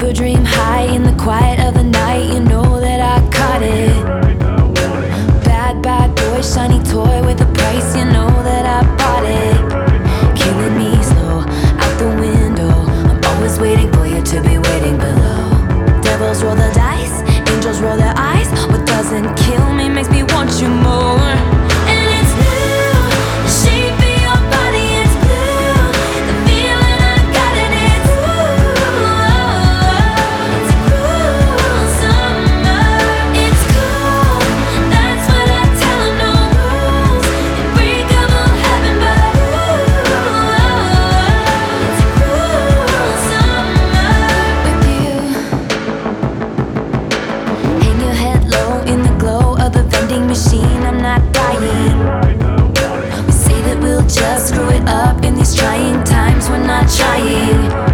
fever dream high in the quiet of the night. You know that I caught it. Bad, bad boy, shiny toy with a price. You know that I bought it. Killing me slow, out the window. I'm always waiting for you to be waiting below. Devils roll the dice, angels roll their eyes. What doesn't kill me makes me want you more. And it's blue, the shape of your body is blue. The feeling I got and it's it's a cruel summer. It's cool, that's what I tell 'em. No rules, unbreakable heaven, but it's a cruel summer with you. Hang your head low in the glow of the vending machine. I'm not dying. We say that we'll just screw it up in these trying times. We're not trying.